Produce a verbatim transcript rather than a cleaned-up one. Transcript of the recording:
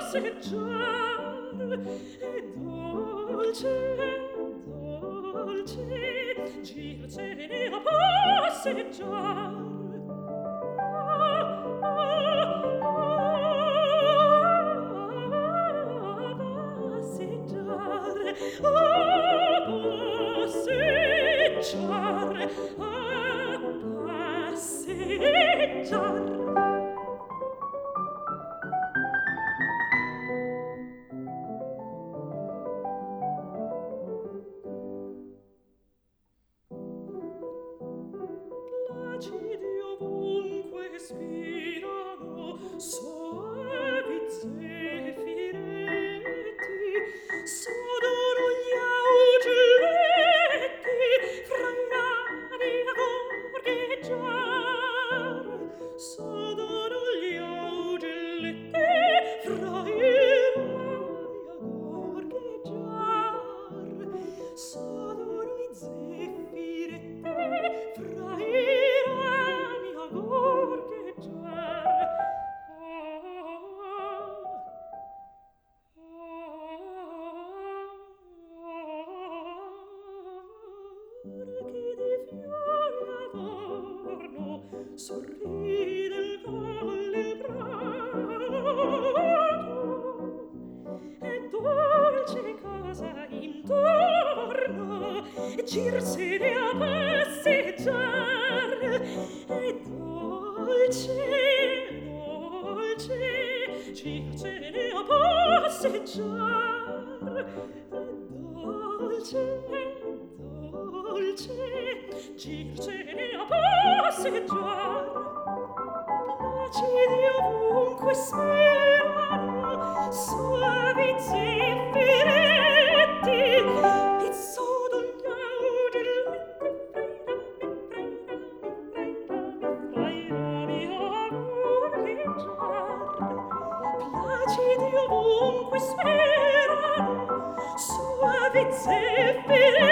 passeggiar e dolce, dolce girsene a passeggiar. Ah, ah, ah, passeggiar, a passeggiar, a passeggiar. Placidi ovunque spirano soavi zeffiretti, s'odono gli augelletti fra i rami a gorgheggiar, s'odono gli augelletti fra i rami a gorgheggiar, s'odono i zeffiretti fra i rami a gorgheggiar. Che di fiori adorno sorride il colle il prato, e dolce cosa intorno girsene a passeggiar, e dolce, dolce girsene a passeggiar, e dolce, dolce girsene a passeggiar. Placidi ovunque spirano soavi zeffiretti, e sodo gli augelletti fra i rami a gorgheggiar. Placidi ovunque spirano soavi zeffiretti,